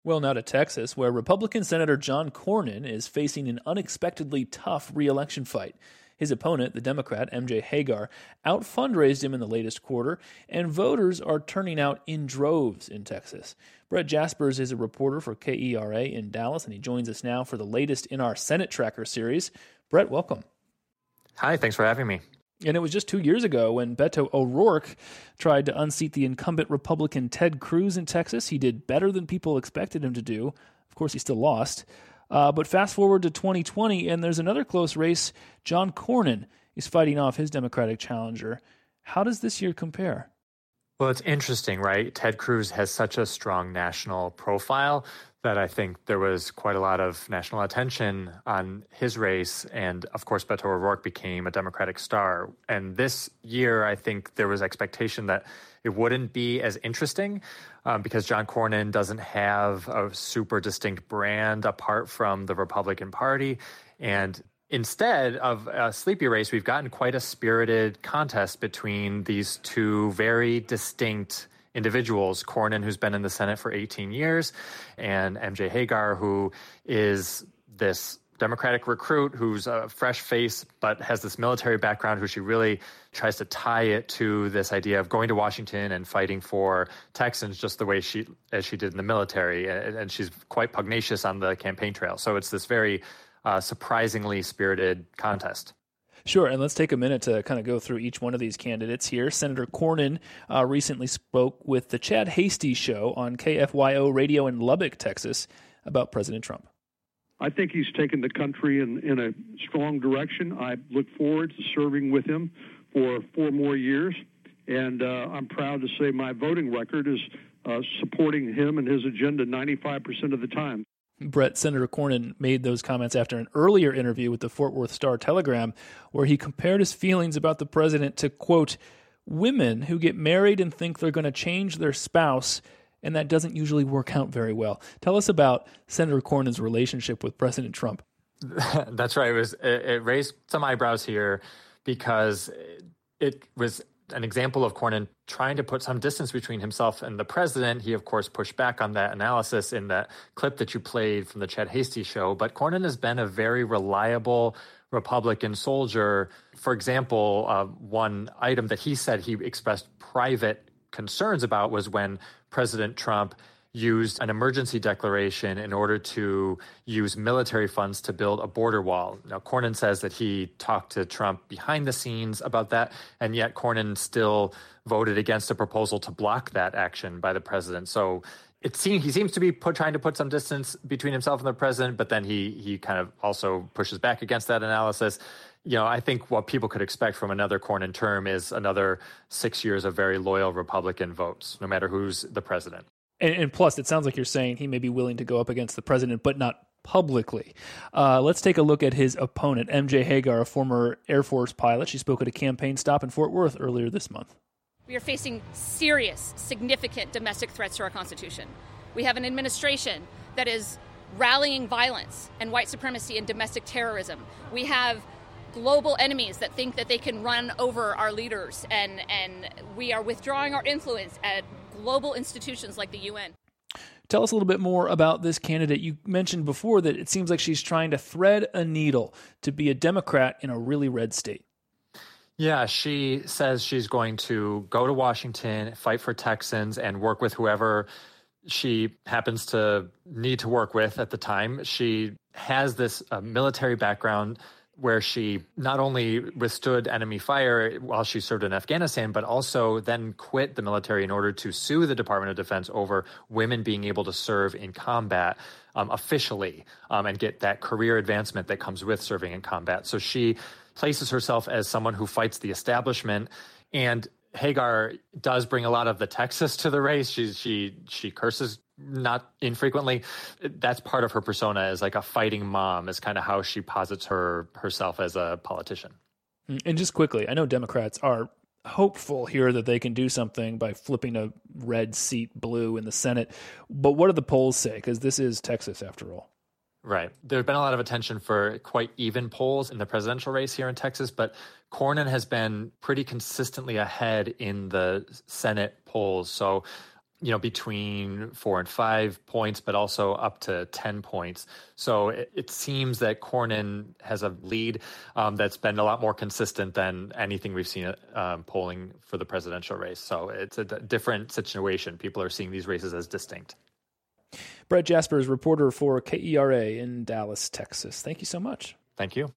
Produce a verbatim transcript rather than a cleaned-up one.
Well, now to Texas, where Republican Senator John Cornyn is facing an unexpectedly tough re-election fight. His opponent, the Democrat M J Hagar, out-fundraised him in the latest quarter, and voters are turning out in droves in Texas. Brett Jaspers is a reporter for K E R A in Dallas, and he joins us now for the latest in our Senate Tracker series. Brett, welcome. Hi, thanks for having me. And it was just two years ago when Beto O'Rourke tried to unseat the incumbent Republican Ted Cruz in Texas. He did better than people expected him to do. Of course, he still lost. Uh, but fast forward to twenty twenty, and there's another close race. John Cornyn is fighting off his Democratic challenger. How does this year compare? Well, it's interesting, right? Ted Cruz has such a strong national profile that I think there was quite a lot of national attention on his race. And of course, Beto O'Rourke became a Democratic star. And this year, I think there was expectation that it wouldn't be as interesting um, because John Cornyn doesn't have a super distinct brand apart from the Republican Party. And instead of a sleepy race, we've gotten quite a spirited contest between these two very distinct individuals, Cornyn, who's been in the Senate for eighteen years, and M J Hagar, who is this Democratic recruit who's a fresh face but has this military background, who she really tries to tie it to this idea of going to Washington and fighting for Texans just the way she as she did in the military. And she's quite pugnacious on the campaign trail. So it's this very uh, surprisingly spirited contest. Sure, and let's take a minute to kind of go through each one of these candidates here. Senator Cornyn uh, recently spoke with the Chad Hasty Show on K F Y O radio in Lubbock, Texas, about President Trump. I think he's taken the country in, in a strong direction. I look forward to serving with him for four more years, and uh, I'm proud to say my voting record is uh, supporting him and his agenda ninety-five percent of the time. Brett, Senator Cornyn made those comments after an earlier interview with the Fort Worth Star-Telegram, where he compared his feelings about the president to, quote, women who get married and think they're going to change their spouse, and that doesn't usually work out very well. Tell us about Senator Cornyn's relationship with President Trump. That's right. It was it, it raised some eyebrows here because it was an example of Cornyn trying to put some distance between himself and the president. He, of course, pushed back on that analysis in that clip that you played from the Chad Hasty Show. But Cornyn has been a very reliable Republican soldier. For example, uh, one item that he said he expressed private concerns about was when President Trump used an emergency declaration in order to use military funds to build a border wall. Now, Cornyn says that he talked to Trump behind the scenes about that, and yet Cornyn still voted against a proposal to block that action by the president. So it seems he seems to be put, trying to put some distance between himself and the president, but then he he kind of also pushes back against that analysis. You know, I think what people could expect from another Cornyn term is another six years of very loyal Republican votes, no matter who's the president. And, and plus, it sounds like you're saying he may be willing to go up against the president, but not publicly. Uh, let's take a look at his opponent, M J Hagar, a former Air Force pilot. She spoke at a campaign stop in Fort Worth earlier this month. We are facing serious, significant domestic threats to our Constitution. We have an administration that is rallying violence and white supremacy and domestic terrorism. We have global enemies that think that they can run over our leaders, and, and we are withdrawing our influence at global institutions like the U N. Tell us a little bit more about this candidate. You mentioned before that it seems like she's trying to thread a needle to be a Democrat in a really red state. Yeah, she says she's going to go to Washington, fight for Texans, and work with whoever she happens to need to work with at the time. She has this uh, military background where she not only withstood enemy fire while she served in Afghanistan, but also then quit the military in order to sue the Department of Defense over women being able to serve in combat um, officially um, and get that career advancement that comes with serving in combat. So she places herself as someone who fights the establishment. And Hagar does bring a lot of the Texas to the race. She she she curses not infrequently. That's part of her persona, as like a fighting mom, is kind of how she posits her herself as a politician. And just quickly, I know Democrats are hopeful here that they can do something by flipping a red seat blue in the Senate. But what do the polls say? Because this is Texas after all. Right. There's been a lot of attention for quite even polls in the presidential race here in Texas, but Cornyn has been pretty consistently ahead in the Senate polls. So you know, between four and five points, but also up to ten points. So it, it seems that Cornyn has a lead um, that's been a lot more consistent than anything we've seen um, polling for the presidential race. So it's a d- different situation. People are seeing these races as distinct. Brett Jaspers, reporter for K E R A in Dallas, Texas. Thank you so much. Thank you.